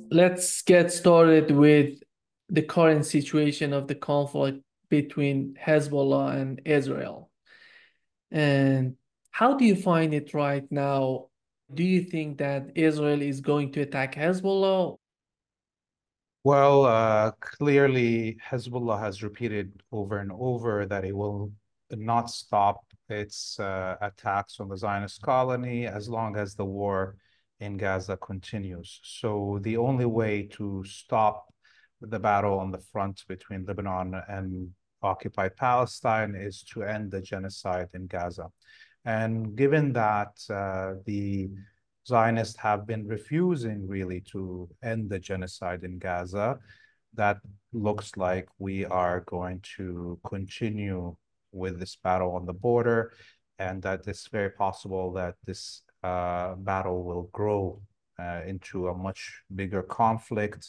let's get started with the current situation of the conflict between Hezbollah and Israel. And how do you find it right now? Do you think that Israel is going to attack Hezbollah? Well, clearly, Hezbollah has repeated over and over that it will not stop its attacks on the Zionist colony as long as the war in Gaza continues. So the only way to stop the battle on the front between Lebanon and occupied Palestine is to end the genocide in Gaza. And given that the Zionists have been refusing really to end the genocide in Gaza, that looks like we are going to continue with this battle on the border, and that it's very possible that this battle will grow into a much bigger conflict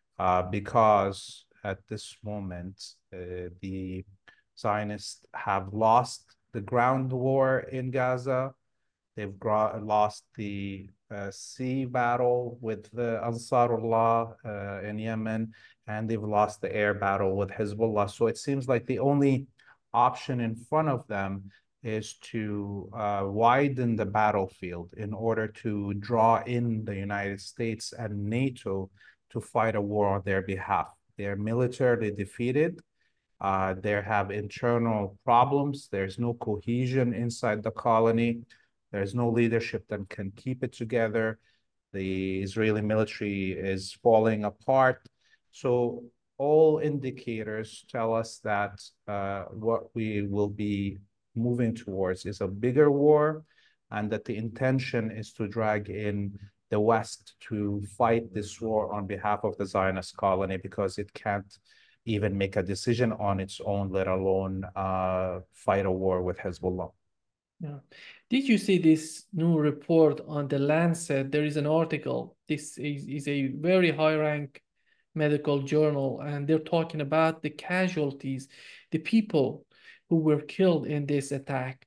because at this moment, the Zionists have lost the ground war in Gaza. They've lost the sea battle with the Ansarullah in Yemen, and they've lost the air battle with Hezbollah. So it seems like the only option in front of them is to widen the battlefield in order to draw in the United States and NATO to fight a war on their behalf. They're militarily defeated. They have internal problems. There's no cohesion inside the colony. There's no leadership that can keep it together. The Israeli military is falling apart. So all indicators tell us that what we will be moving towards is a bigger war, and that the intention is to drag in the West to fight this war on behalf of the Zionist colony because it can't even make a decision on its own, let alone fight a war with Hezbollah. Yeah. Did you see this new report on the Lancet? There is an article. This is a very high rank medical journal, and they're talking about the casualties, the people who were killed in this attack.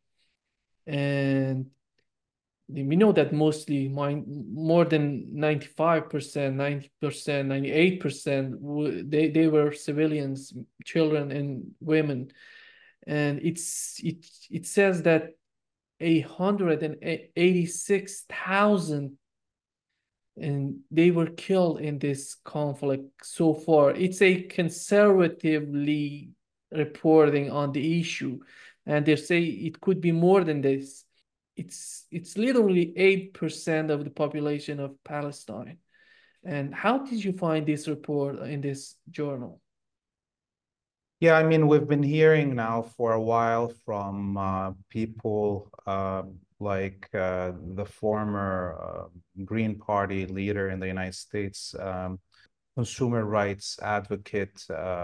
And we know that mostly more than 95%, 90%, 98%, they were civilians, children and women. And it says that 186,000 and they were killed in this conflict so far. It's a conservatively reporting on the issue, and they say it could be more than this. It's literally 8% of the population of Palestine. And how did you find this report in this journal? Yeah, I mean, we've been hearing now for a while from people like the former Green Party leader in the United States, consumer rights advocate.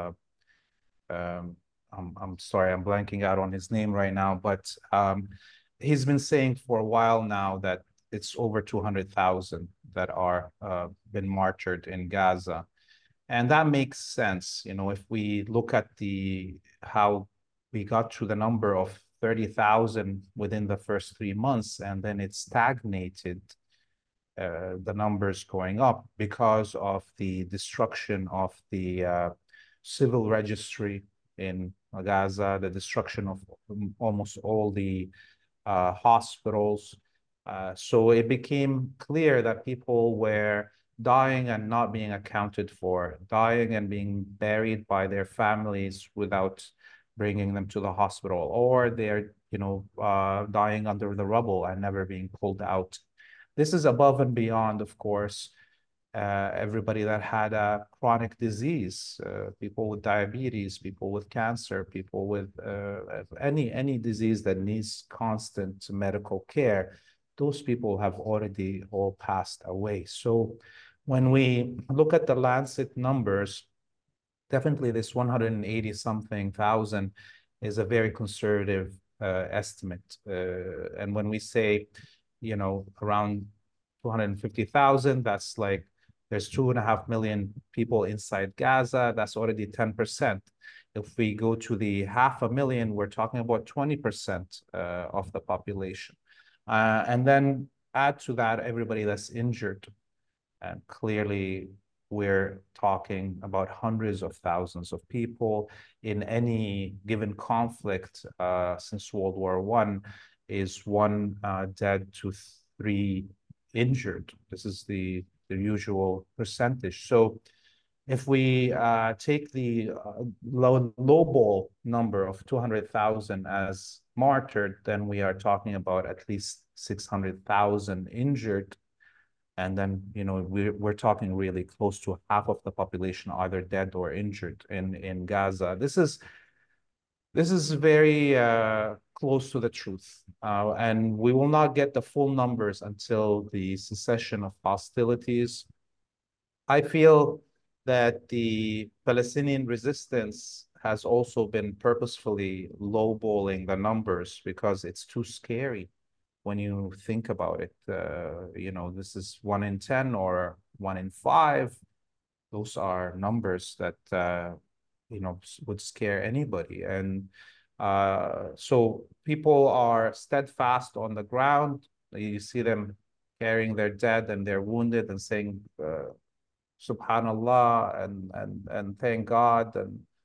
Um, I'm sorry, I'm blanking out on his name right now, but he's been saying for a while now that it's over 200,000 that are been martyred in Gaza. And that makes sense. You know, if we look at the how we got to the number of 30,000 within the first 3 months, and then it stagnated, the numbers going up because of the destruction of the civil registry in Gaza, the destruction of almost all the hospitals. So it became clear that people were dying and not being accounted for, dying and being buried by their families without bringing them to the hospital, or they're, dying under the rubble and never being pulled out. This is above and beyond, of course, everybody that had a chronic disease, people with diabetes, people with cancer, people with any disease that needs constant medical care. Those people have already all passed away. So when we look at the Lancet numbers, definitely this 180 something thousand is a very conservative estimate. And when we say, around 250,000, that's like there's 2.5 million people inside Gaza. That's already 10%. If we go to the 500,000, we're talking about 20% of the population. And then add to that everybody that's injured. And clearly, we're talking about hundreds of thousands of people in any given conflict since World War I is one dead to three injured. This is the usual percentage. So if we take the lowball number of 200,000 as martyred, then we are talking about at least 600,000 injured. And then, we're talking really close to half of the population either dead or injured in Gaza. This is very close to the truth. And we will not get the full numbers until the cessation of hostilities. I feel that the Palestinian resistance has also been purposefully lowballing the numbers because it's too scary when you think about it. This is 1 in 10 or 1 in 5. Those are numbers that, would scare anybody. And so people are steadfast on the ground. You see them carrying their dead and their wounded and saying, Subhanallah and thank God.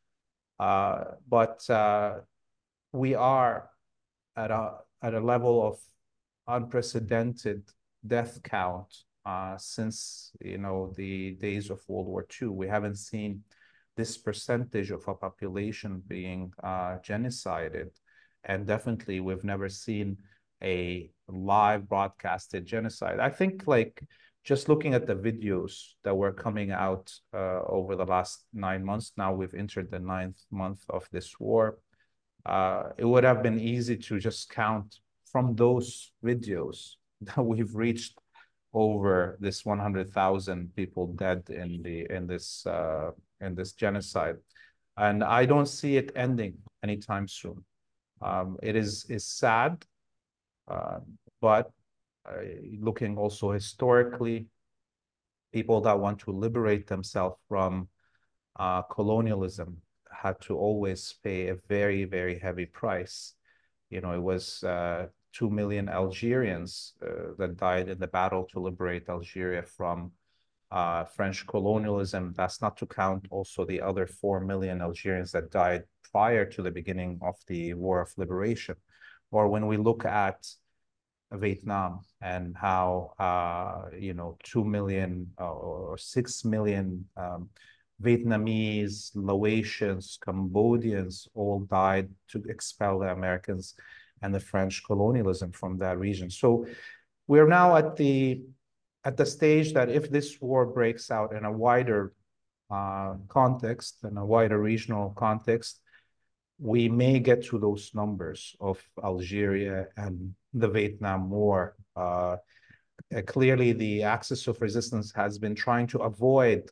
But we are at a level of unprecedented death count since the days of World War II. We haven't seen this percentage of a population being genocided, and definitely we've never seen a live broadcasted genocide. I think just looking at the videos that were coming out over the last 9 months, now we've entered the 9th month of this war. It would have been easy to just count from those videos that we've reached over this 100,000 people dead in this genocide, and I don't see it ending anytime soon. It is sad, but looking also historically, people that want to liberate themselves from colonialism had to always pay a very, very heavy price. It was 2 million Algerians that died in the battle to liberate Algeria from French colonialism. That's not to count also the other 4 million Algerians that died prior to the beginning of the War of Liberation. Or when we look at Vietnam and how 2 million or 6 million Vietnamese, Laotians, Cambodians all died to expel the Americans and the French colonialism from that region. So we're now at the stage that if this war breaks out in a wider context, in a wider regional context, we may get to those numbers of Algeria and the Vietnam War. Clearly, the axis of resistance has been trying to avoid,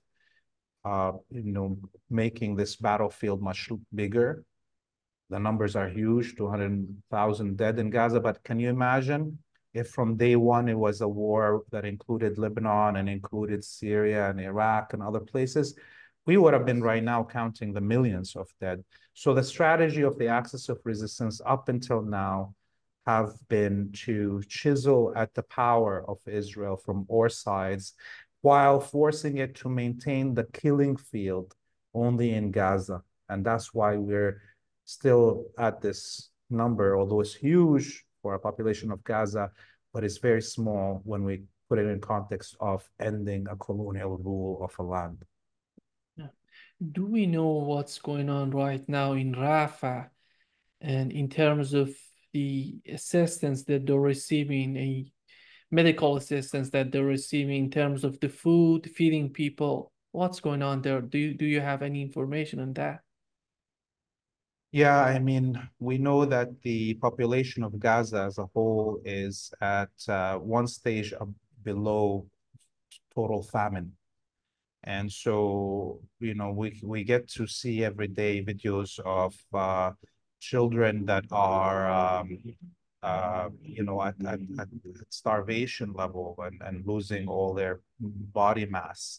making this battlefield much bigger. The numbers are huge, 200,000 dead in Gaza, but can you imagine if from day one it was a war that included Lebanon and included Syria and Iraq and other places? We would have been right now counting the millions of dead. So the strategy of the axis of resistance up until now have been to chisel at the power of Israel from all sides while forcing it to maintain the killing field only in Gaza. And that's why we're still at this number, although it's huge for a population of Gaza, but it's very small when we put it in context of ending a colonial rule of a land. Yeah. Do we know what's going on right now in Rafah and in terms of the assistance that they're receiving, a medical assistance that they're receiving in terms of the food, feeding people? What's going on there? Do you have any information on that? Yeah, I mean, we know that the population of Gaza as a whole is at one stage below total famine. And so, we get to see every day videos of children that are, at starvation level and losing all their body mass.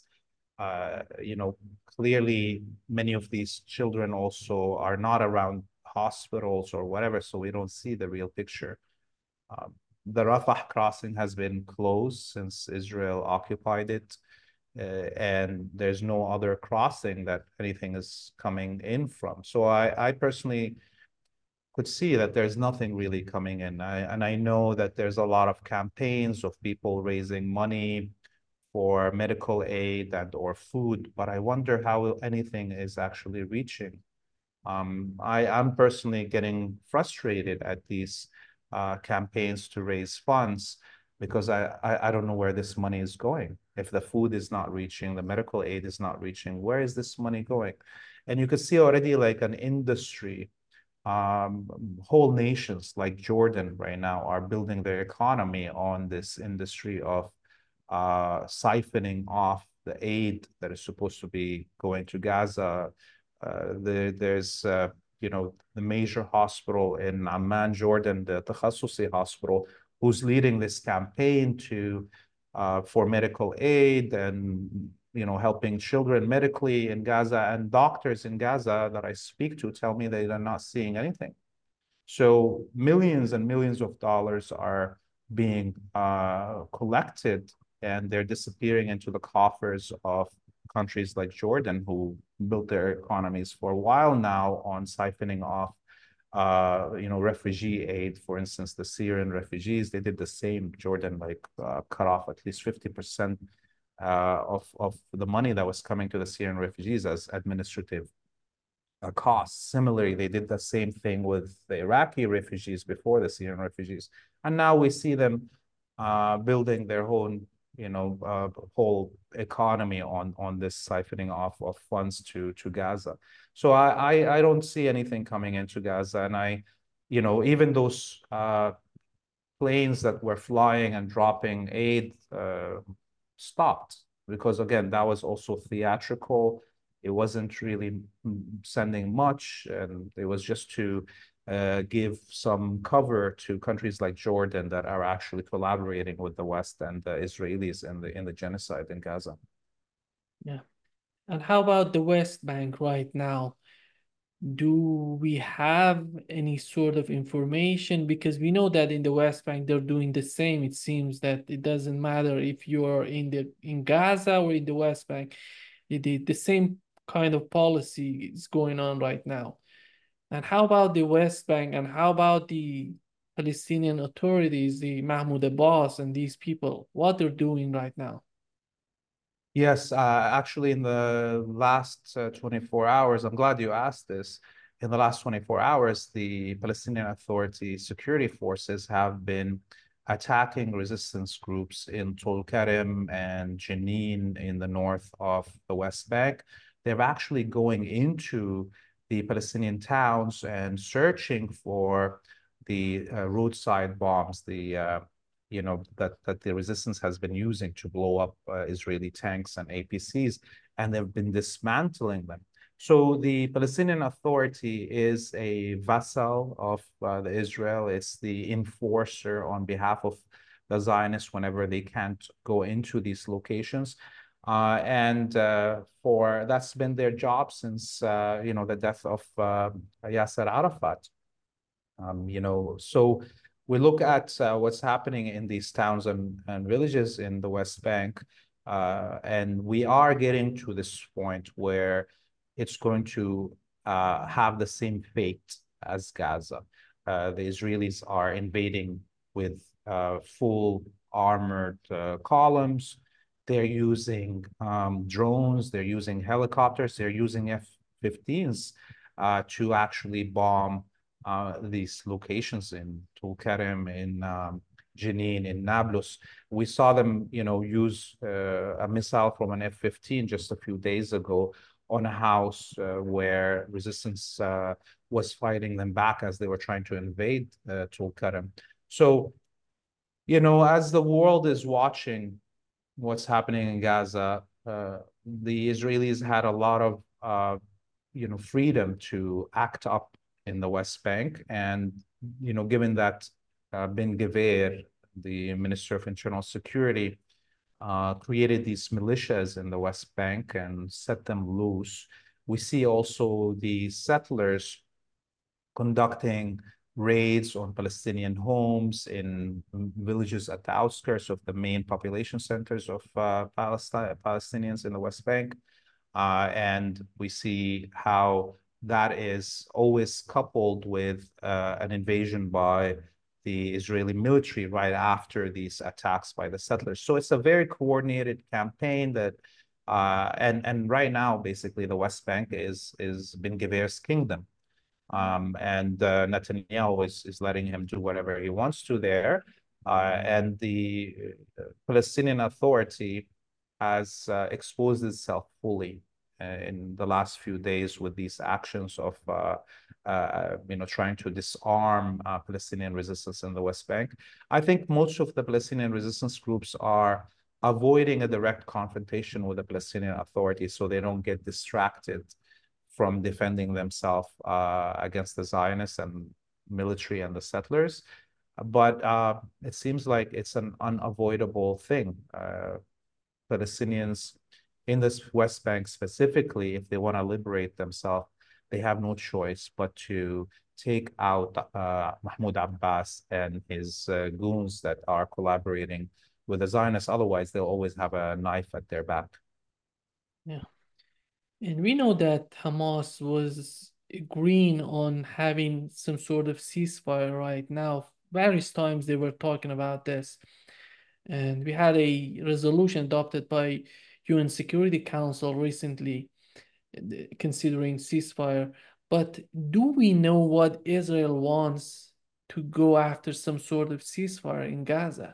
Clearly many of these children also are not around hospitals or whatever, so we don't see the real picture. The Rafah crossing has been closed since Israel occupied it. and there's no other crossing that anything is coming in from. So I personally could see that there's nothing really coming in. And I know that there's a lot of campaigns of people raising money for medical aid and or food, but I wonder how anything is actually reaching. I'm personally getting frustrated at these campaigns to raise funds because I don't know where this money is going. If the food is not reaching, the medical aid is not reaching, where is this money going? And you could see already like an industry, whole nations like Jordan right now are building their economy on this industry of siphoning off the aid that is supposed to be going to Gaza. There's the major hospital in Amman, Jordan, the Takhasusi hospital, who's leading this campaign to for medical aid and helping children medically in Gaza. And doctors in Gaza that I speak to tell me they are not seeing anything. So millions and millions of dollars are being collected, and they're disappearing into the coffers of countries like Jordan, who built their economies for a while now on siphoning off refugee aid. For instance, the Syrian refugees, they did the same. Jordan cut off at least 50% of the money that was coming to the Syrian refugees as administrative costs. Similarly, they did the same thing with the Iraqi refugees before the Syrian refugees. And now we see them building their whole economy on this siphoning off of funds to Gaza. So I don't see anything coming into Gaza. And even those planes that were flying and dropping aid stopped because, again, that was also theatrical. It wasn't really sending much, and it was just to give some cover to countries like Jordan that are actually collaborating with the West and the Israelis in the genocide in Gaza. Yeah. And how about the West Bank right now? Do we have any sort of information? Because we know that in the West Bank they're doing the same. It seems that it doesn't matter if you are in Gaza or in the West Bank. The same kind of policy is going on right now. And how about the West Bank, and how about the Palestinian authorities, the Mahmoud Abbas and these people, what they're doing right now? Yes, actually, in the last 24 hours, I'm glad you asked this. In the last 24 hours, the Palestinian Authority security forces have been attacking resistance groups in Tulkarem and Jenin in the north of the West Bank. They're actually going into the Palestinian towns and searching for the roadside bombs, that the resistance has been using to blow up Israeli tanks and APCs, and they've been dismantling them. So the Palestinian Authority is a vassal of the Israel. It's the enforcer on behalf of the Zionists whenever they can't go into these locations. And for that's been their job since the death of Yasser Arafat. So we look at what's happening in these towns and villages in the West Bank, and we are getting to this point where it's going to have the same fate as Gaza. The Israelis are invading with full armored columns. They're using drones. They're using helicopters. They're using F-15s to actually bomb these locations in Tulkarem, in Jenin, in Nablus. We saw them, use a missile from an F-15 just a few days ago on a house where resistance was fighting them back as they were trying to invade Tulkarem. So, as the world is watching what's happening in Gaza, the Israelis had a lot of, freedom to act up in the West Bank. And, given that Ben Gvir, the Minister of Internal Security, created these militias in the West Bank and set them loose, we see also the settlers conducting raids on Palestinian homes in villages at the outskirts of the main population centers of Palestinians in the West Bank. And we see how that is always coupled with an invasion by the Israeli military right after these attacks by the settlers. So it's a very coordinated campaign that, and right now, basically, the West Bank is Ben Gvir's kingdom. And Netanyahu is letting him do whatever he wants to there. And the Palestinian Authority has exposed itself fully in the last few days with these actions of trying to disarm Palestinian resistance in the West Bank. I think most of the Palestinian resistance groups are avoiding a direct confrontation with the Palestinian Authority so they don't get distracted from defending themselves against the Zionists and military and the settlers. But it seems like it's an unavoidable thing. Palestinians in this West Bank specifically, if they want to liberate themselves, they have no choice but to take out Mahmoud Abbas and his goons that are collaborating with the Zionists. Otherwise, they'll always have a knife at their back. Yeah. And we know that Hamas was agreeing on having some sort of ceasefire right now. Various times they were talking about this. And we had a resolution adopted by UN Security Council recently considering ceasefire. But do we know what Israel wants to go after some sort of ceasefire in Gaza?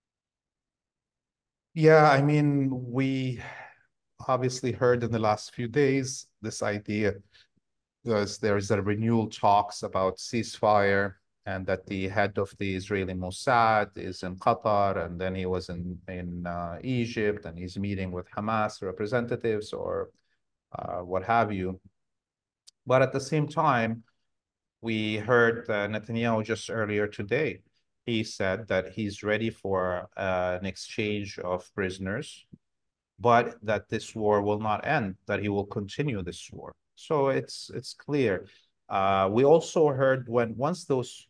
Yeah, I mean, we obviously heard in the last few days this idea because there is a renewal talks about ceasefire and that the head of the Israeli Mossad is in Qatar and then he was in Egypt and he's meeting with Hamas representatives or what have you. But at the same time, we heard Netanyahu just earlier today. He said that he's ready for an exchange of prisoners, but that this war will not end, that he will continue this war. So it's clear. We also heard once those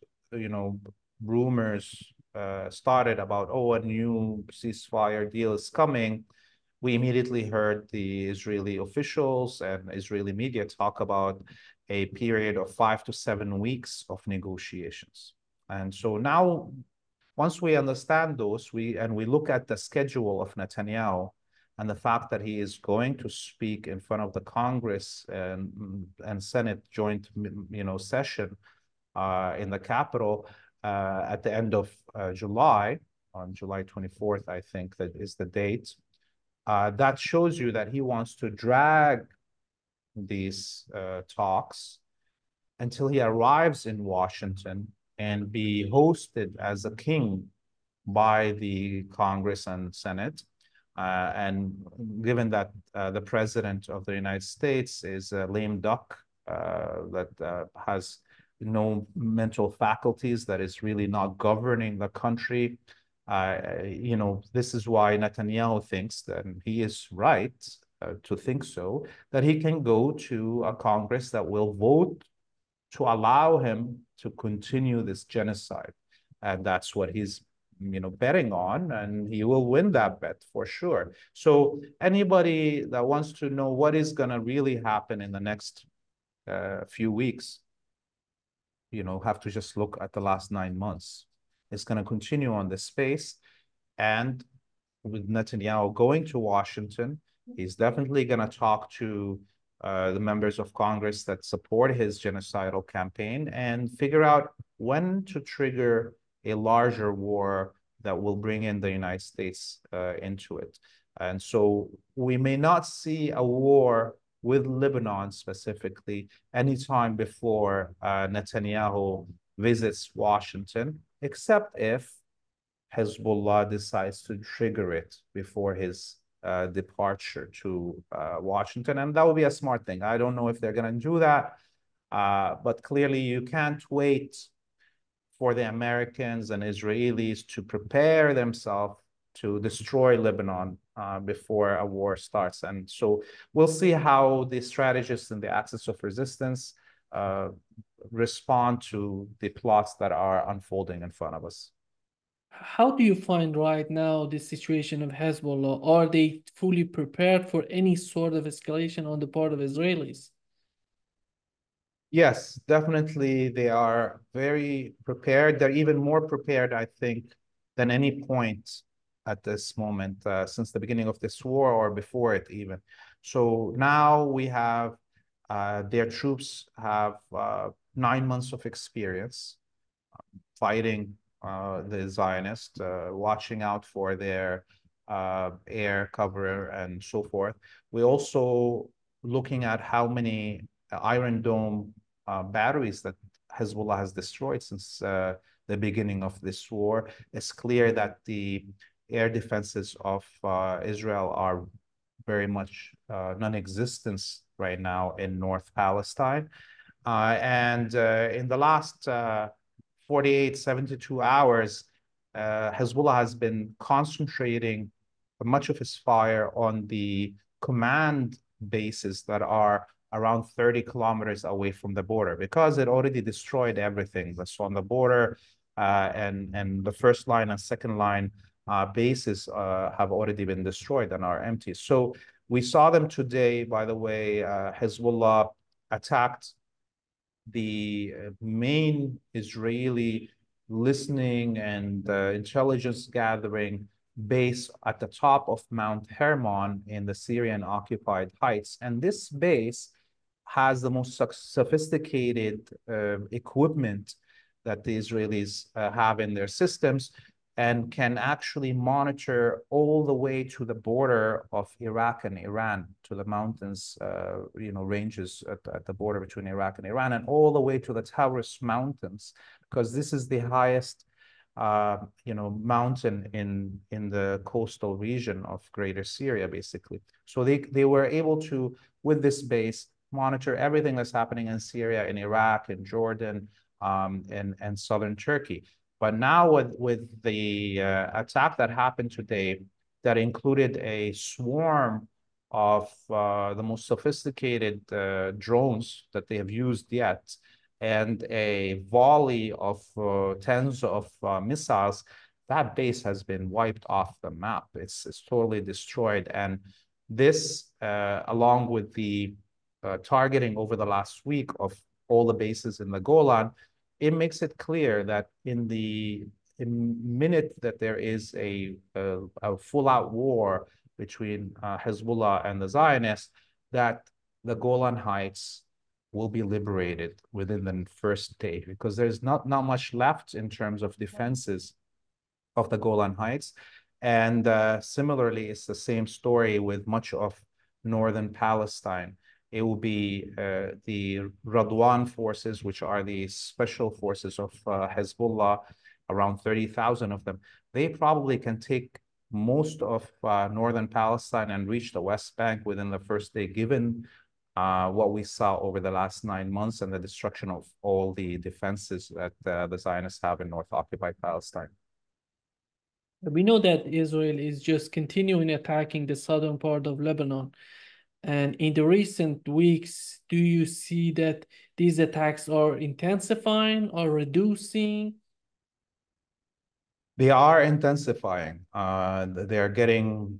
rumors started about a new ceasefire deal is coming, we immediately heard the Israeli officials and Israeli media talk about a period of 5 to 7 weeks of negotiations. And so now, once we understand those, we look at the schedule of Netanyahu and the fact that he is going to speak in front of the Congress and Senate joint, session in the Capitol at the end of July, on July 24th, I think that is the date. That shows you that he wants to drag these talks until he arrives in Washington and be hosted as a king by the Congress and Senate. And given that the president of the United States is a lame duck that has no mental faculties, that is really not governing the country, this is why Netanyahu thinks that, and he is right to think so, that he can go to a Congress that will vote to allow him to continue this genocide. And that's what he's betting on, and he will win that bet for sure. So anybody that wants to know what is going to really happen in the next few weeks, have to just look at the last 9 months. It's going to continue on this space. And with Netanyahu going to Washington, he's definitely going to talk to the members of Congress that support his genocidal campaign and figure out when to trigger a larger war that will bring in the United States into it. And so we may not see a war with Lebanon specifically anytime before Netanyahu visits Washington, except if Hezbollah decides to trigger it before his departure to Washington. And that would be a smart thing. I don't know if they're going to do that, but clearly you can't wait for the Americans and Israelis to prepare themselves to destroy Lebanon before a war starts. And so we'll see how the strategists and the axis of resistance respond to the plots that are unfolding in front of us. How do you find right now the situation of Hezbollah? Are they fully prepared for any sort of escalation on the part of Israelis? Yes, definitely. They are very prepared. They're even more prepared, I think, than any point at this moment since the beginning of this war or before it even. So now we have their troops have 9 months of experience fighting the Zionists, watching out for their air cover and so forth. We're also looking at how many Iron Dome batteries that Hezbollah has destroyed since the beginning of this war. It's clear that the air defenses of Israel are very much non-existent right now in North Palestine. And in the last 48, 72 hours, Hezbollah has been concentrating much of its fire on the command bases that are around 30 kilometers away from the border because it already destroyed everything that's on the border, and the first line and second line bases have already been destroyed and are empty. So we saw them today, by the way. Hezbollah attacked the main Israeli listening and intelligence gathering base at the top of Mount Hermon in the Syrian occupied heights. And this base has the most sophisticated equipment that the Israelis have in their systems and can actually monitor all the way to the border of Iraq and Iran, to the mountains, ranges at the border between Iraq and Iran, and all the way to the Taurus Mountains, because this is the highest, mountain in the coastal region of Greater Syria, basically. So they were able to, with this base, monitor everything that's happening in Syria, in Iraq, in Jordan, and southern Turkey. But now with the attack that happened today, that included a swarm of the most sophisticated drones that they have used yet, and a volley of tens of missiles, that base has been wiped off the map. It's totally destroyed. And this, along with the targeting over the last week of all the bases in the Golan, it makes it clear that in the minute that there is a full-out war between Hezbollah and the Zionists, that the Golan Heights will be liberated within the first day, because there's not much left in terms of defenses of the Golan Heights. And similarly, it's the same story with much of northern Palestine. It will be the Radwan forces, which are the special forces of Hezbollah, around 30,000 of them. They probably can take most of northern Palestine and reach the West Bank within the first day, given what we saw over the last 9 months and the destruction of all the defenses that the Zionists have in North-occupied Palestine. We know that Israel is just continuing attacking the southern part of Lebanon. And in the recent weeks, do you see that these attacks are intensifying or reducing? They are intensifying. They are getting,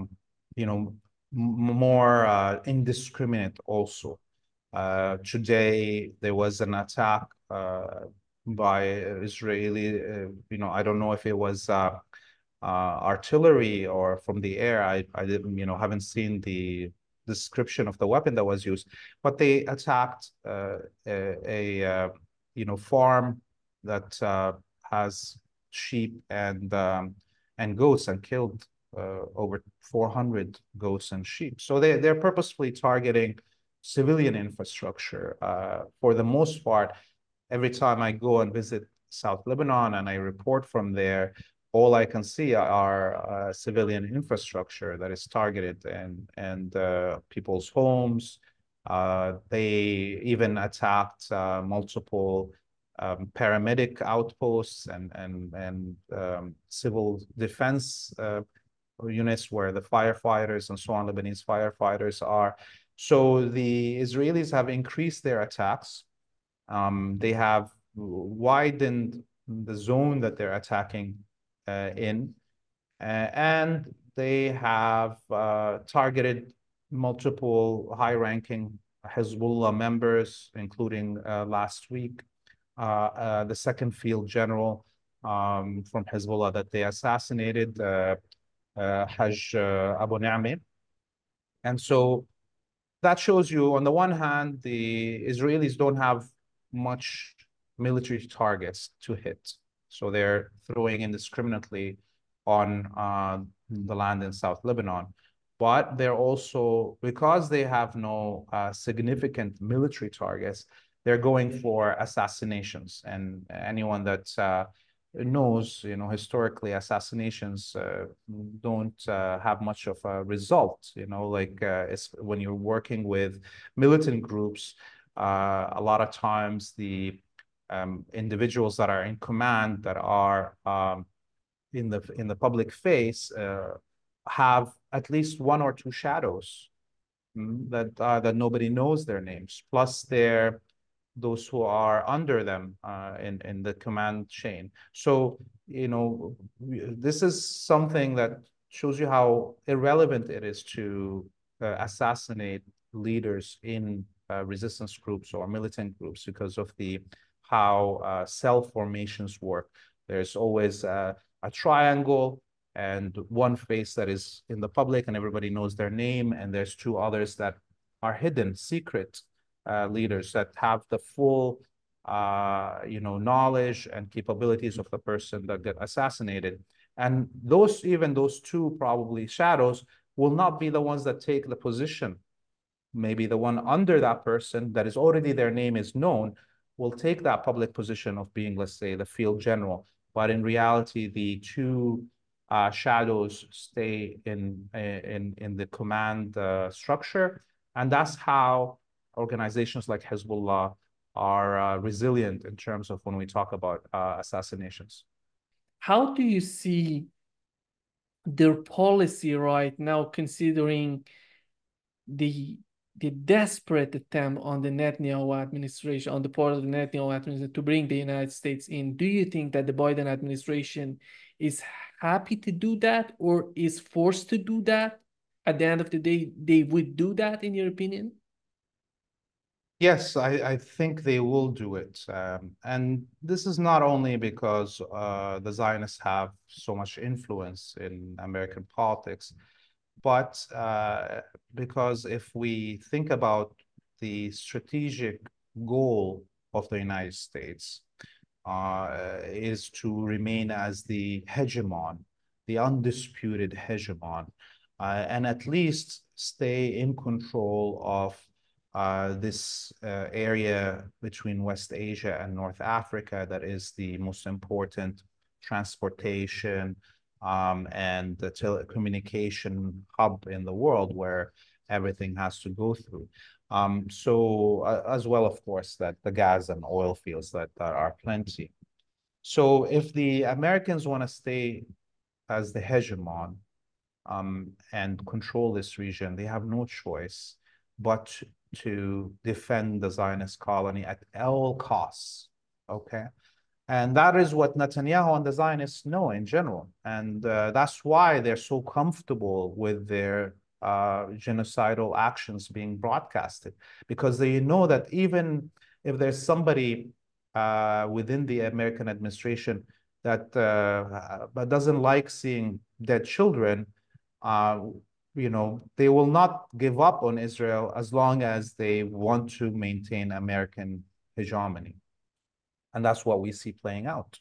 more indiscriminate also. Today, there was an attack by Israeli, I don't know if it was artillery or from the air. I didn't, haven't seen the description of the weapon that was used, but they attacked a farm that has sheep and goats, and killed over 400 goats and sheep. So they're purposefully targeting civilian infrastructure. For the most part, every time I go and visit South Lebanon and I report from there, all I can see are civilian infrastructure that is targeted, and people's homes. They even attacked multiple paramedic outposts and civil defense units where the firefighters and so on, Lebanese firefighters are. So the Israelis have increased their attacks. They have widened the zone that they're attacking in, and they have targeted multiple high-ranking Hezbollah members, including last week, the second field general from Hezbollah that they assassinated, Haj Abu Ni'meh. And so that shows you, on the one hand, the Israelis don't have much military targets to hit. So they're throwing indiscriminately on the land in South Lebanon. But they're also, because they have no significant military targets, they're going for assassinations. And anyone that knows, historically assassinations don't have much of a result. Like it's when you're working with militant groups, a lot of times the individuals that are in command, that are in the public face, have at least one or two shadows that nobody knows their names. Plus, those who are under them in the command chain. So, this is something that shows you how irrelevant it is to assassinate leaders in resistance groups or militant groups because of how cell formations work. There's always a triangle and one face that is in the public and everybody knows their name, and there's two others that are hidden, secret leaders that have the full knowledge and capabilities of the person that got assassinated. And even those two probably shadows will not be the ones that take the position. Maybe the one under that person that is already, their name is known, will take that public position of being, let's say, the field general. But in reality, the two shadows stay in the command structure. And that's how organizations like Hezbollah are resilient in terms of when we talk about assassinations. How do you see their policy right now, considering the desperate attempt on the Netanyahu administration, on the part of the Netanyahu administration, to bring the United States in? Do you think that the Biden administration is happy to do that or is forced to do that? At the end of the day, they would do that, in your opinion? Yes, I think they will do it. And this is not only because the Zionists have so much influence in American politics, but because if we think about the strategic goal of the United States, is to remain as the hegemon, the undisputed hegemon, and at least stay in control of this area between West Asia and North Africa that is the most important transportation and the telecommunication hub in the world where everything has to go through. As well, of course, that the gas and oil fields that are plenty. So if the Americans want to stay as the hegemon and control this region, they have no choice but to defend the Zionist colony at all costs, okay? And that is what Netanyahu and the Zionists know in general. And that's why they're so comfortable with their genocidal actions being broadcasted, because they know that even if there's somebody within the American administration that but doesn't like seeing dead children, they will not give up on Israel as long as they want to maintain American hegemony. And that's what we see playing out.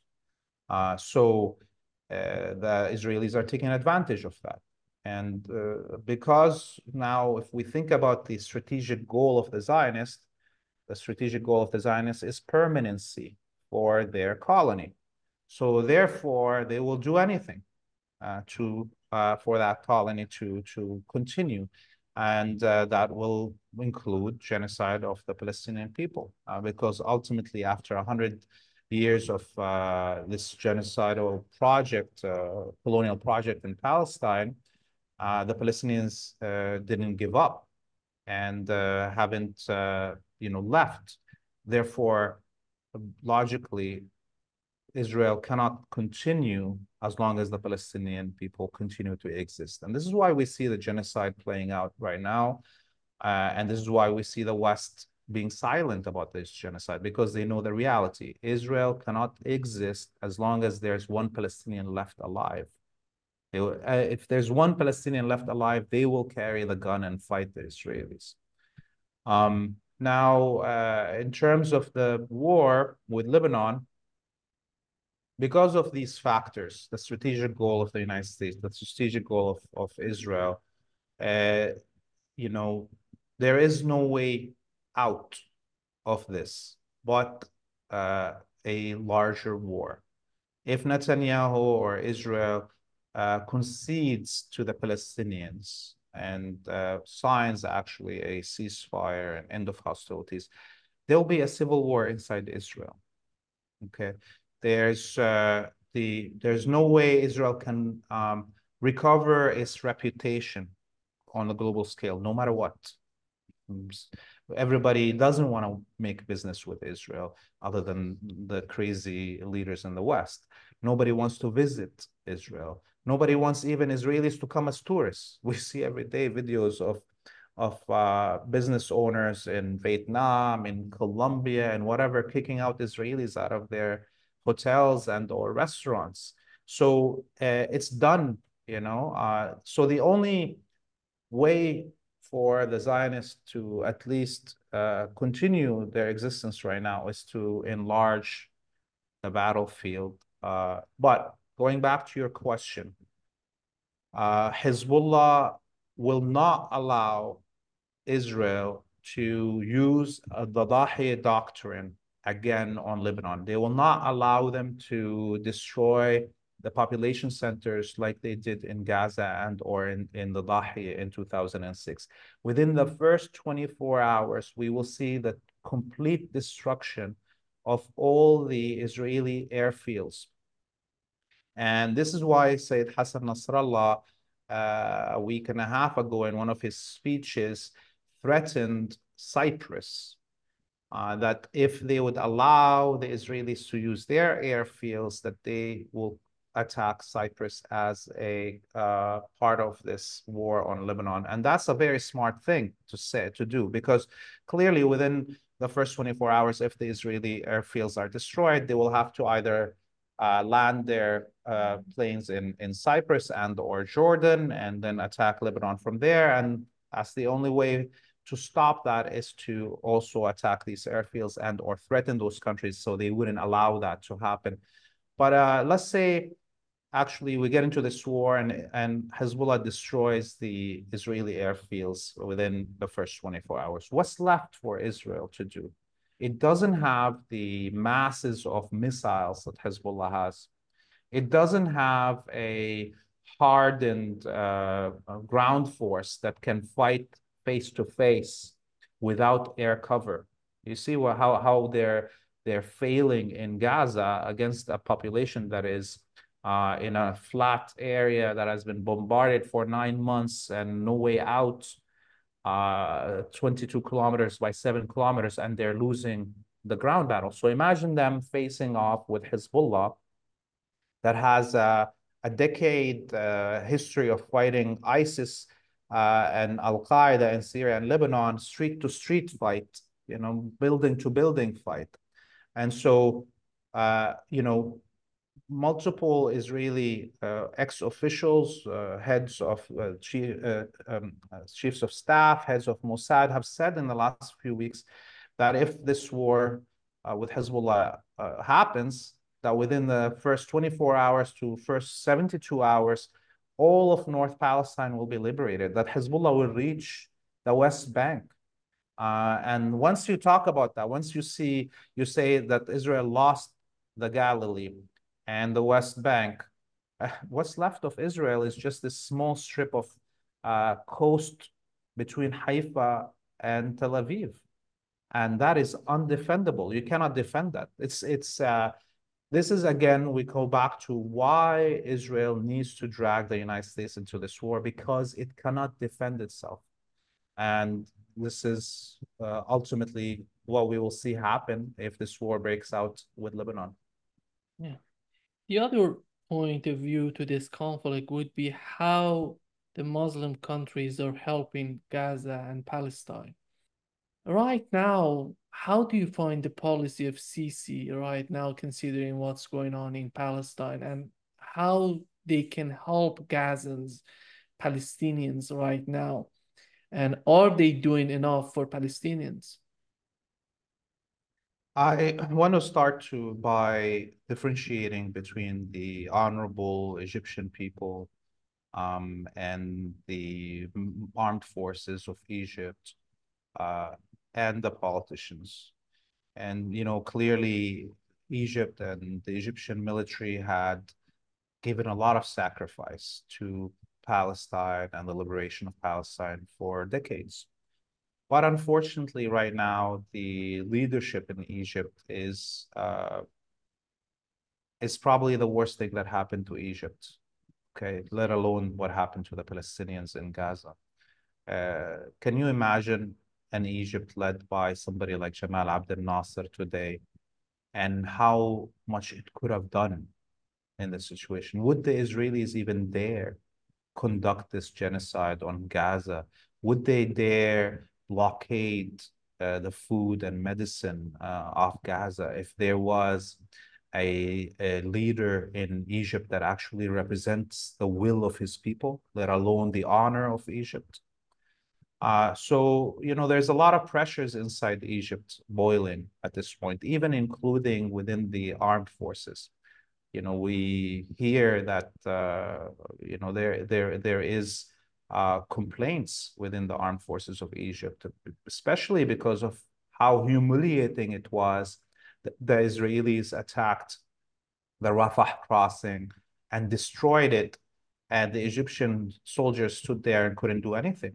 The Israelis are taking advantage of that. And because now, if we think about the strategic goal of the Zionists, the strategic goal of the Zionists is permanency for their colony. So therefore, they will do anything for that colony to continue. And that will include genocide of the Palestinian people, because ultimately, after 100 years of this genocidal project, colonial project in Palestine, the Palestinians didn't give up and haven't, left. Therefore, logically, Israel cannot continue as long as the Palestinian people continue to exist. And this is why we see the genocide playing out right now. And this is why we see the West being silent about this genocide, because they know the reality. Israel cannot exist as long as there's one Palestinian left alive. If there's one Palestinian left alive, they will carry the gun and fight the Israelis. Now, in terms of the war with Lebanon, because of these factors, the strategic goal of the United States, the strategic goal of Israel, you know, there is no way out of this but a larger war. If Netanyahu or Israel concedes to the Palestinians and signs actually a ceasefire and end of hostilities, there will be a civil war inside Israel. Okay, there's no way Israel can recover its reputation on a global scale, no matter what. Everybody doesn't want to make business with Israel other than the crazy leaders in the West. Nobody wants to visit Israel. Nobody wants even Israelis to come as tourists. We see every day videos of business owners in Vietnam, in Colombia, and whatever, kicking out Israelis out of their hotels and or restaurants. So it's done, you know. So the only way for the Zionists to at least continue their existence right now is to enlarge the battlefield. But going back to your question, Hezbollah will not allow Israel to use the Dahiya doctrine again on Lebanon. They will not allow them to destroy the population centers like they did in Gaza and or in the Dahiya in 2006. Within the first 24 hours, we will see the complete destruction of all the Israeli airfields. And this is why Sayyid Hassan Nasrallah, a week and a half ago in one of his speeches, threatened Cyprus that if they would allow the Israelis to use their airfields, that they will attack Cyprus as a part of this war on Lebanon. And that's a very smart thing to do, because clearly within the first 24 hours, if the Israeli airfields are destroyed, they will have to either land their planes in Cyprus and or Jordan and then attack Lebanon from there. And that's the only way to stop that, is to also attack these airfields and or threaten those countries so they wouldn't allow that to happen. But let's say actually we get into this war and Hezbollah destroys the Israeli airfields within the first 24 hours. What's left for Israel to do? It doesn't have the masses of missiles that Hezbollah has. It doesn't have a hardened ground force that can fight face to face without air cover. You see how they're failing in Gaza against a population that is in a flat area that has been bombarded for 9 months and no way out, 22 kilometers by 7 kilometers, and they're losing the ground battle. So imagine them facing off with Hezbollah that has a decade history of fighting ISIS and Al-Qaeda in Syria and Lebanon, street to street fight, you know, building to building fight. And so, you know, multiple Israeli ex-officials, heads of chiefs of staff, heads of Mossad have said in the last few weeks that if this war with Hezbollah happens, that within the first 24 hours to first 72 hours, all of North Palestine will be liberated, that Hezbollah will reach the West Bank. And once you talk about that, once you say that Israel lost the Galilee and the West Bank, what's left of Israel is just this small strip of coast between Haifa and Tel Aviv. And that is undefendable. You cannot defend that. This is, again, we go back to why Israel needs to drag the United States into this war, because it cannot defend itself. And this is ultimately what we will see happen if this war breaks out with Lebanon. Yeah. The other point of view to this conflict would be how the Muslim countries are helping Gaza and Palestine. Right now, how do you find the policy of Sisi right now, considering what's going on in Palestine and how they can help Gazans, Palestinians right now? And are they doing enough for Palestinians? I want to start by differentiating between the honorable Egyptian people and the armed forces of Egypt uh, and the politicians. And, clearly Egypt and the Egyptian military had given a lot of sacrifice to Palestine and the liberation of Palestine for decades. But unfortunately, right now, the leadership in Egypt is probably the worst thing that happened to Egypt. Okay, let alone what happened to the Palestinians in Gaza. Can you imagine an Egypt led by somebody like Jamal Abdel Nasser today, and how much it could have done in this situation? Would the Israelis even dare conduct this genocide on Gaza? Would they dare blockade the food and medicine off Gaza if there was a leader in Egypt that actually represents the will of his people, let alone the honor of Egypt? So, there's a lot of pressures inside Egypt boiling at this point, even including within the armed forces. We hear that there is complaints within the armed forces of Egypt, especially because of how humiliating it was that the Israelis attacked the Rafah crossing and destroyed it, and the Egyptian soldiers stood there and couldn't do anything.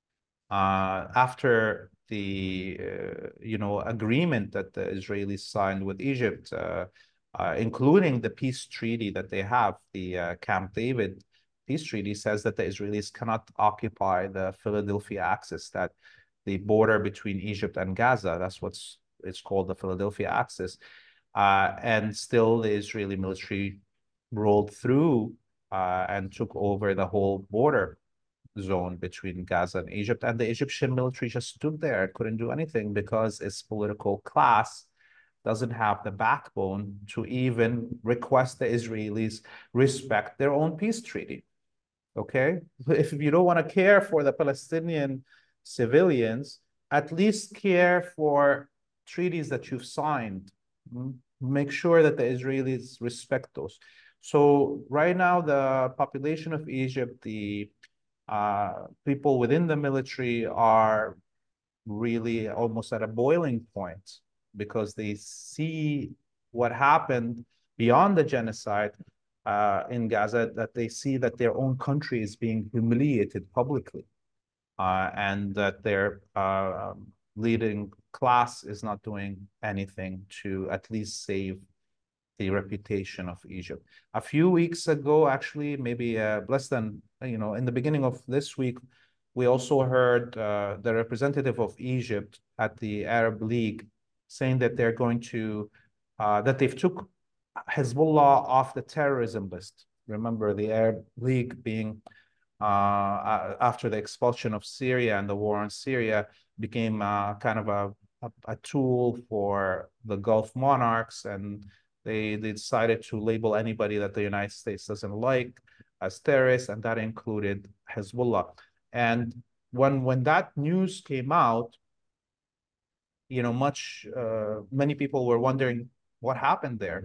After the agreement that the Israelis signed with Egypt, including the peace treaty that they have, the Camp David peace treaty says that the Israelis cannot occupy the Philadelphia Axis, that the border between Egypt and Gaza. That's it's called, the Philadelphia Axis. And still the Israeli military rolled through and took over the whole border zone between Gaza and Egypt. And the Egyptian military just stood there, couldn't do anything because its political class doesn't have the backbone to even request the Israelis respect their own peace treaty. Okay? If you don't want to care for the Palestinian civilians, at least care for treaties that you've signed. Make sure that the Israelis respect those. So right now, the population of Egypt, the people within the military are really almost at a boiling point because they see what happened beyond the genocide in Gaza, that they see that their own country is being humiliated publicly, and that their leading class is not doing anything to at least save the reputation of Egypt. A few weeks ago, actually, maybe less than, in the beginning of this week, we also heard the representative of Egypt at the Arab League saying that they're going to, that they've took Hezbollah off the terrorism list. Remember, the Arab League being, after the expulsion of Syria and the war on Syria, became kind of a tool for the Gulf monarchs, and they decided to label anybody that the United States doesn't like as terrorists, and that included Hezbollah. And when that news came out, many people were wondering what happened there.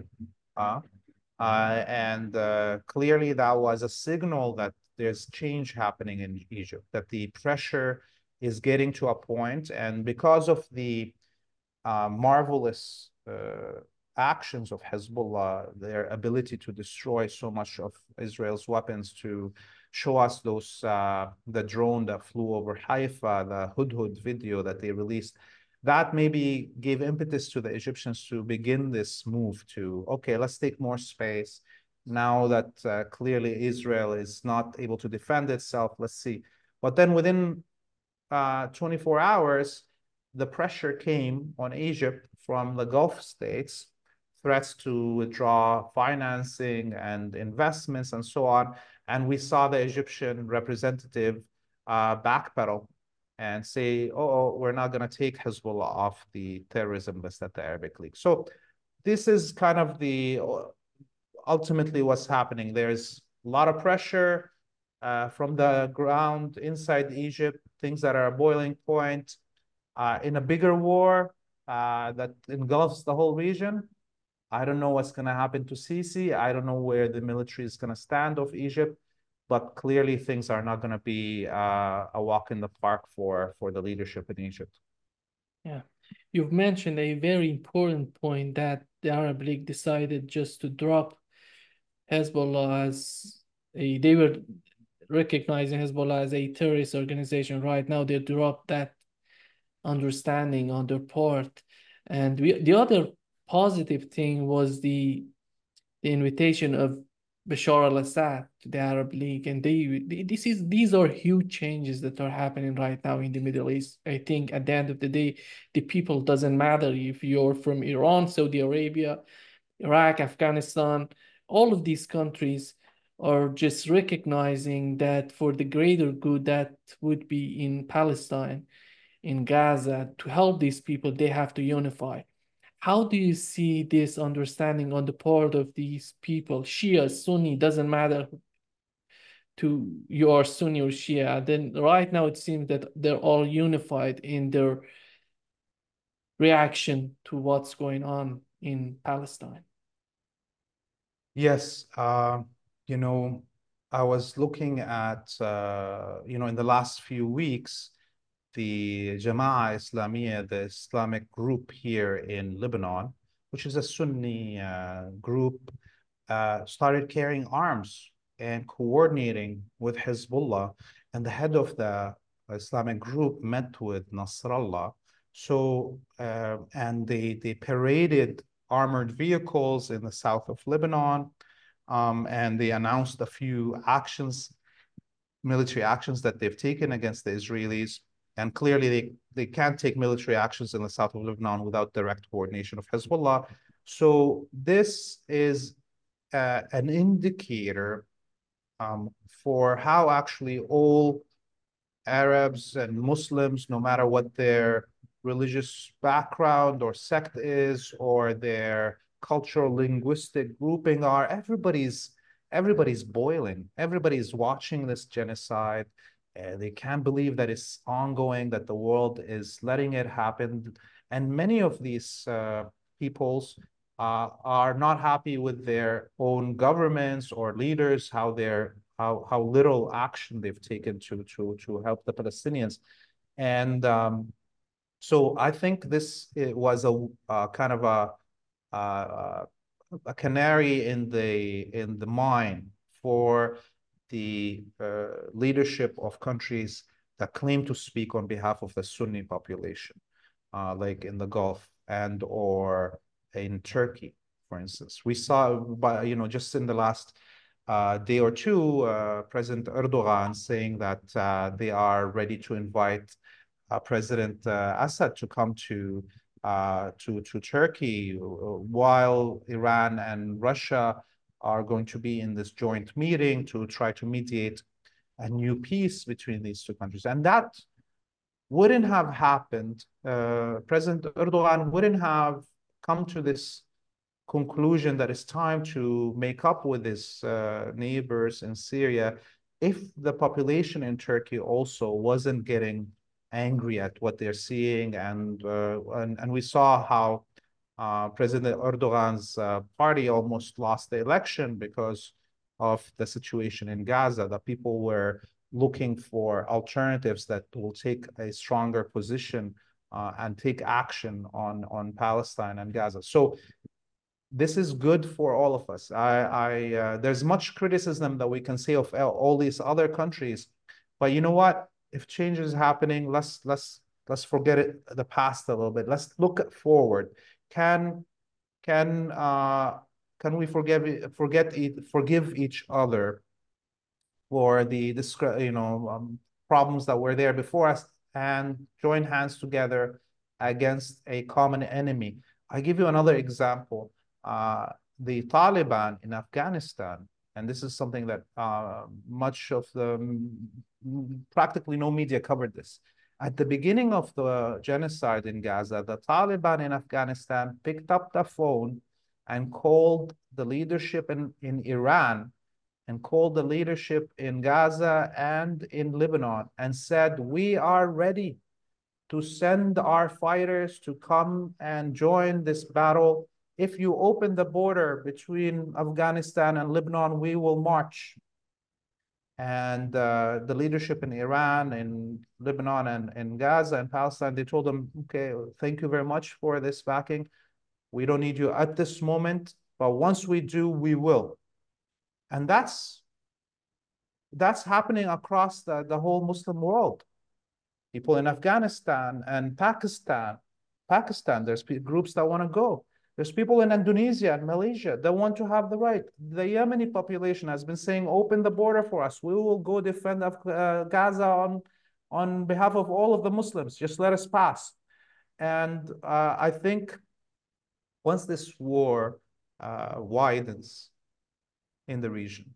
And clearly that was a signal that there's change happening in Egypt, that the pressure is getting to a point, and because of the marvelous actions of Hezbollah, their ability to destroy so much of Israel's weapons, to show us the drone that flew over Haifa, the Hudhud video that they released, that maybe gave impetus to the Egyptians to begin this move to, okay, let's take more space. Now that clearly Israel is not able to defend itself, let's see. But then within 24 hours, the pressure came on Egypt from the Gulf states, threats to withdraw financing and investments and so on. And we saw the Egyptian representative backpedal and say, oh, we're not going to take Hezbollah off the terrorism list at the Arabic League. So this is kind of the ultimately what's happening. There's a lot of pressure from the ground inside Egypt, things that are a boiling point in a bigger war that engulfs the whole region. I don't know what's going to happen to Sisi. I don't know where the military is going to stand of Egypt, but clearly things are not going to be a walk in the park for the leadership in Egypt. Yeah. You've mentioned a very important point that the Arab League decided just to drop Hezbollah as they were recognizing Hezbollah as a terrorist organization. Right now, they dropped that understanding on their part. And the other positive thing was the invitation of Bashar al-Assad to the Arab League, and these are huge changes that are happening right now in the Middle East. I think at the end of the day, the people doesn't matter if you're from Iran, Saudi Arabia, Iraq, Afghanistan. All of these countries are just recognizing that for the greater good that would be in Palestine, in Gaza, to help these people, they have to unify. How do you see this understanding on the part of these people? Shia, Sunni, doesn't matter to you are Sunni or Shia. Then right now it seems that they're all unified in their reaction to what's going on in Palestine. Yes, you know, I was looking at, in the last few weeks, the Jama'ah Islamiyah, the Islamic group here in Lebanon, which is a Sunni group, started carrying arms and coordinating with Hezbollah. And the head of the Islamic group met with Nasrallah. So, and they paraded armored vehicles in the south of Lebanon, and they announced a few actions, military actions that they've taken against the Israelis. And clearly, they can't take military actions in the south of Lebanon without direct coordination of Hezbollah. So this is an indicator for how actually all Arabs and Muslims, no matter what their religious background or sect is, or their cultural linguistic grouping are, everybody's boiling. Everybody's watching this genocide. They can't believe that it's ongoing, that the world is letting it happen. And many of these peoples are not happy with their own governments or leaders, how little action they've taken to help the Palestinians. And so I think this was a kind of a canary in the mine for the leadership of countries that claim to speak on behalf of the Sunni population, like in the Gulf and or in Turkey, for instance. We saw, just in the last day or two, President Erdogan saying that they are ready to invite President Assad to come to Turkey, while Iran and Russia are going to be in this joint meeting to try to mediate a new peace between these two countries. And that wouldn't have happened. President Erdogan wouldn't have come to this conclusion that it's time to make up with his neighbors in Syria if the population in Turkey also wasn't getting angry at what they're seeing. And we saw how President Erdogan's party almost lost the election because of the situation in Gaza, that people were looking for alternatives that will take a stronger position and take action on Palestine and Gaza. So this is good for all of us. There's much criticism that we can say of all these other countries, but you know what? If change is happening, let's forget the past a little bit. Let's look forward. Can we forgive each other for the problems that were there before us, and join hands together against a common enemy. I give you another example. The Taliban in Afghanistan, and this is something that much of practically no media covered this. At the beginning of the genocide in Gaza, the Taliban in Afghanistan picked up the phone and called the leadership in Iran and called the leadership in Gaza and in Lebanon and said, we are ready to send our fighters to come and join this battle. If you open the border between Afghanistan and Lebanon, we will march. And the leadership in Iran, in Lebanon, and in Gaza and Palestine, they told them, okay, thank you very much for this backing. We don't need you at this moment, but once we do, we will. And that's happening across the whole Muslim world. People in Afghanistan and Pakistan, there's groups that want to go. There's people in Indonesia and Malaysia that want to have the right. The Yemeni population has been saying, open the border for us. We will go defend Gaza on behalf of all of the Muslims. Just let us pass. And I think once this war widens in the region,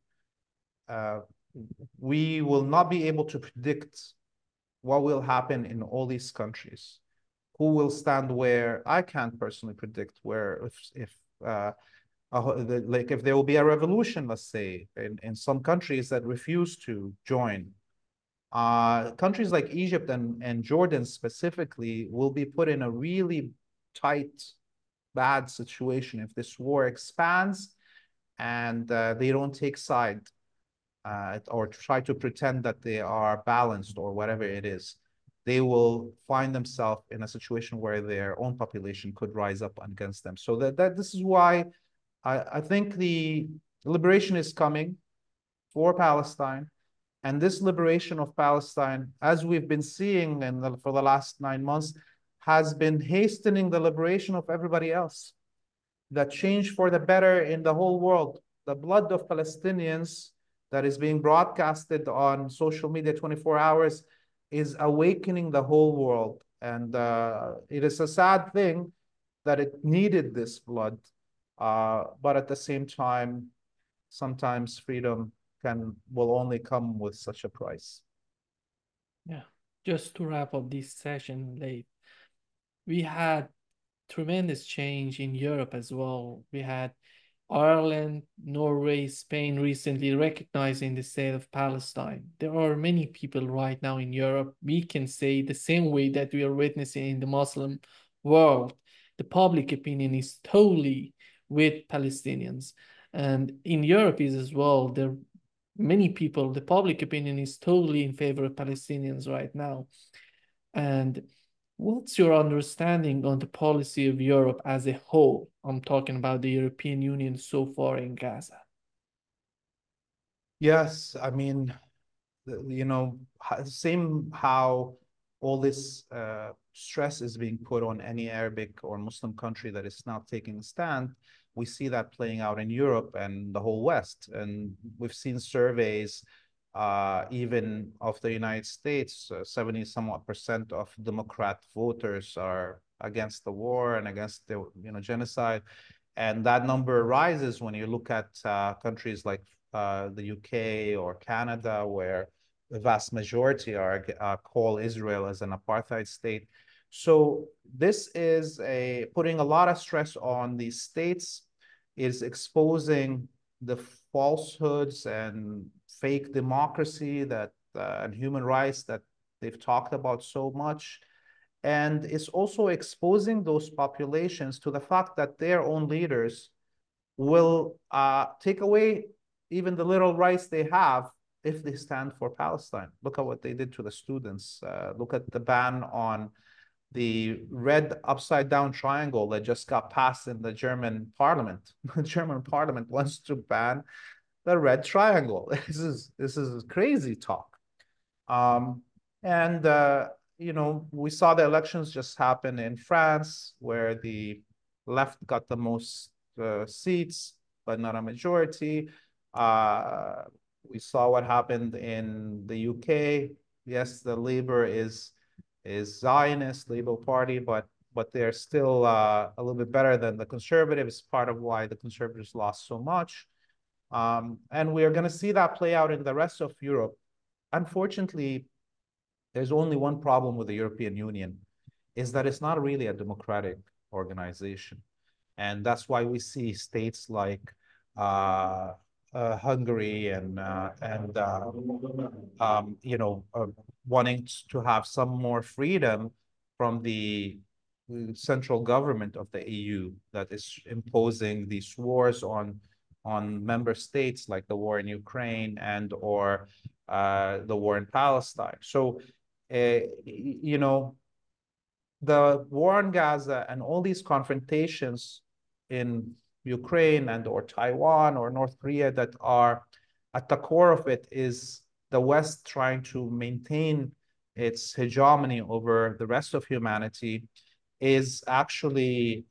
we will not be able to predict what will happen in all these countries, who will stand where. I can't personally predict where, if like if there will be a revolution, let's say, in some countries that refuse to join. Countries like Egypt and Jordan specifically will be put in a really tight, bad situation if this war expands and they don't take side or try to pretend that they are balanced or whatever it is. They will find themselves in a situation where their own population could rise up against them. So this is why I think the liberation is coming for Palestine. And this liberation of Palestine, as we've been seeing for the last 9 months, has been hastening the liberation of everybody else. The change for the better in the whole world. The blood of Palestinians that is being broadcasted on social media 24 hours is awakening the whole world. And it is a sad thing that it needed this blood. But at the same time, sometimes freedom will only come with such a price. Yeah. Just to wrap up this session, late, we had tremendous change in Europe as well. We had Ireland, Norway, Spain recently recognizing the state of Palestine. There are many people right now in Europe, we can say the same way that we are witnessing in the Muslim world. The public opinion is totally with Palestinians. And in Europe is as well, there are many people, the public opinion is totally in favor of Palestinians right now. And what's your understanding on the policy of Europe as a whole? I'm talking about the European Union so far in Gaza. Yes, I mean, same how all this stress is being put on any Arabic or Muslim country that is not taking a stand. We see that playing out in Europe and the whole West. And we've seen surveys even of the United States, 70 somewhat percent of Democrat voters are against the war and against the genocide. And that number rises when you look at countries like the UK or Canada, where the vast majority are call Israel as an apartheid state. So this is putting a lot of stress on these states, is exposing the falsehoods and fake democracy and human rights that they've talked about so much. And it's also exposing those populations to the fact that their own leaders will take away even the little rights they have if they stand for Palestine. Look at what they did to the students. Look at the ban on the red upside down triangle that just got passed in the German parliament. The German parliament wants to ban the red triangle. This is crazy talk. And we saw the elections just happen in France, where the left got the most seats, but not a majority. We saw what happened in the UK. Yes, the Labour is is Zionist, Labour Party, but they're still a little bit better than the conservatives, part of why the conservatives lost so much. And we are going to see that play out in the rest of Europe. Unfortunately, there's only one problem with the European Union, is that it's not really a democratic organization. And that's why we see states like Hungary and wanting to have some more freedom from the central government of the EU that is imposing these wars on member states, like the war in Ukraine and or the war in Palestine. So, the war in Gaza and all these confrontations in Ukraine and or Taiwan or North Korea that are at the core of it is the West trying to maintain its hegemony over the rest of humanity is actually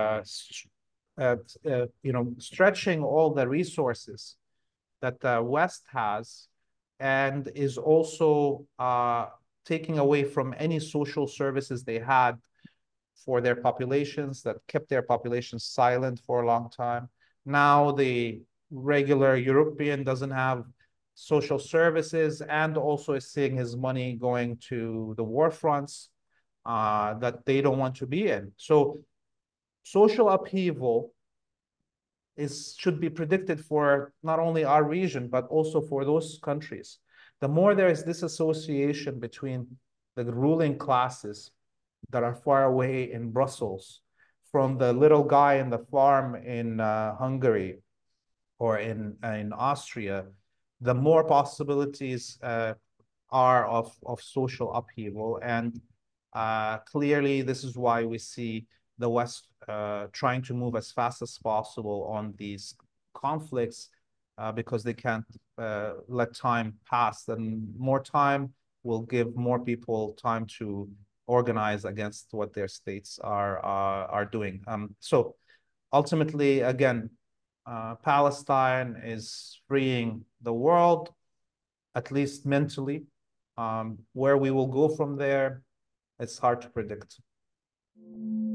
stretching all the resources that the West has and is also taking away from any social services they had for their populations that kept their populations silent for a long time. Now the regular European doesn't have social services and also is seeing his money going to the war fronts that they don't want to be in. So social upheaval should be predicted for not only our region, but also for those countries. The more there is this association between the ruling classes that are far away in Brussels from the little guy in the farm in Hungary or in Austria, the more possibilities are of social upheaval. And clearly, this is why we see the West trying to move as fast as possible on these conflicts because they can't let time pass. And more time will give more people time to organize against what their states are doing. So ultimately, again, Palestine is freeing the world, at least mentally. Where we will go from there, it's hard to predict.